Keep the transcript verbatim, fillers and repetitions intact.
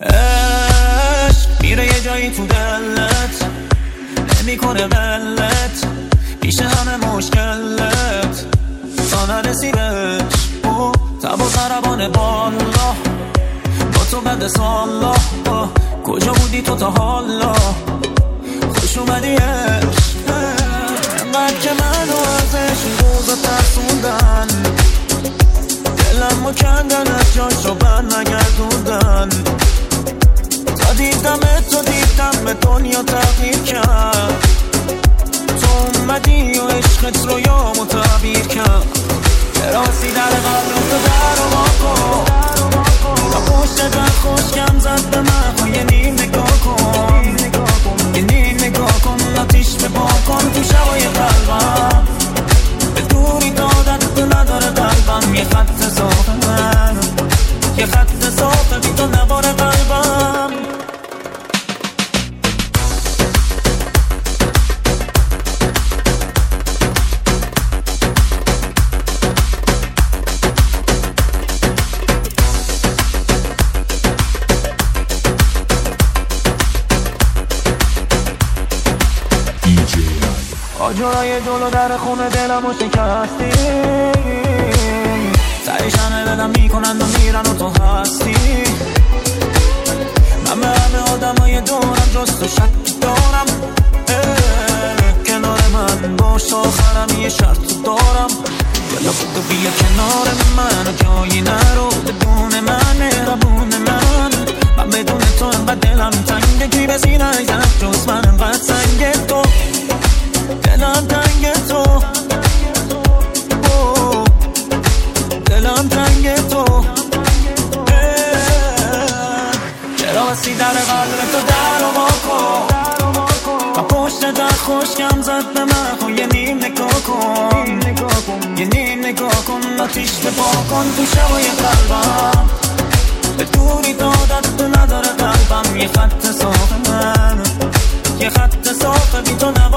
عشق میره یه جایی تو دلت، نمیکنه ولت، میشه همه مشکلت تا نرسی بهش. او تب و ضربان بالا با تو بده سالا، کجا بودی تو تا حالا؟ خوش اومدی عشق، انقدر که منو ازش روزا ترسوندن، دلمو کندن از جاشو بر نگردوندن. تا دیدمت تو دیدم به دنیا تغییر کرد، تو اومدی و عشقت رو یامو تعبیر کرد. راسی در قلب تو در و باکن، تا پشت در خوشگم زد به من. یه نیم نگاه کن، یه نیم نگاه کن، آتیش به باکن تو شبای قلبم. به دوری دادت تو نداره قلبم، یه خط صافه من، یه خط صافه بی تو نباره قلبم. آجرای جلو در خونه دلمو شکستی، سریشنه بدم میکنن و میرن و تو هستی. من به همه آدم های دورم جز تو شک دارم، کنار من باش آخرم یه شرط دارم. یلا خودو بیا کنار من و جایی نرو، بدون من مهربون من. من بدون تو انقدر دلم تنگه، کی به سینه زد جز من انقدر سنگ تو، دلم تنگ تو، دلم تنگ تو. چرا بسی در قلب تو در و باکن، و پشت در خوشگم زد به من. یه نیم نگاه کن، یه نیم نگاه کن، آتیش به باکن تو شبای قلبم. به دوری دادت تو نداره قلبم، یه خط صاف من، یه خط صاف بی تو نبود.